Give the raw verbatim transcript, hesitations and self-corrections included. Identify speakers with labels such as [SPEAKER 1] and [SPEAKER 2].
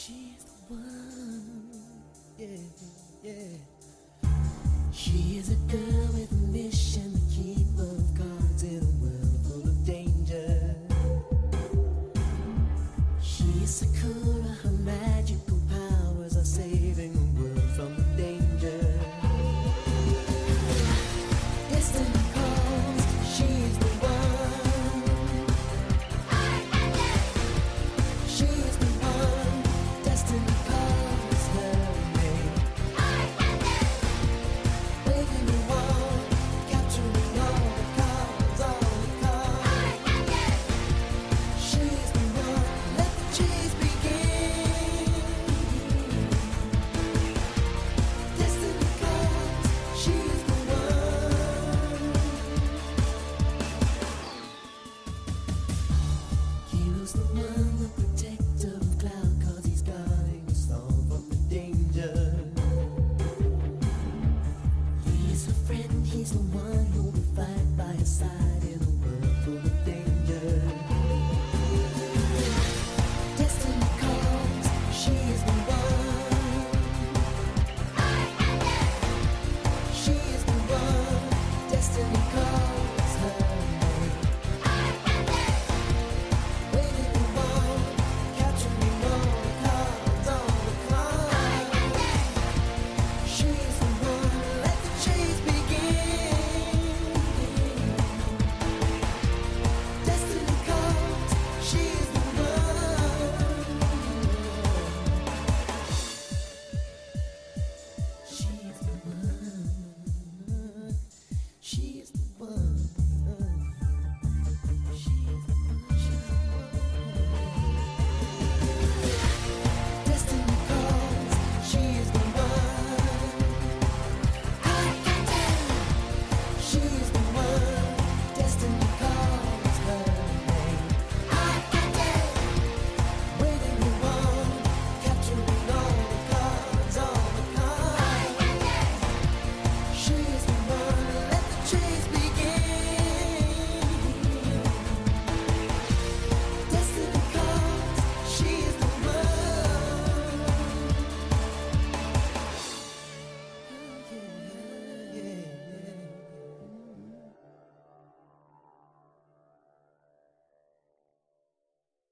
[SPEAKER 1] She's the one, yeah, yeah. She is a girl with a mission to keep both cards in a world full of danger. She's Sakura, her magical powers are saving the world from the danger. Destiny calls, she's the one. She's the one, destiny calls her name. Waving the wall, capturing all the cards, all the cards. She's the one, let the chase begin. Destiny calls, she's the one. Hero's the one.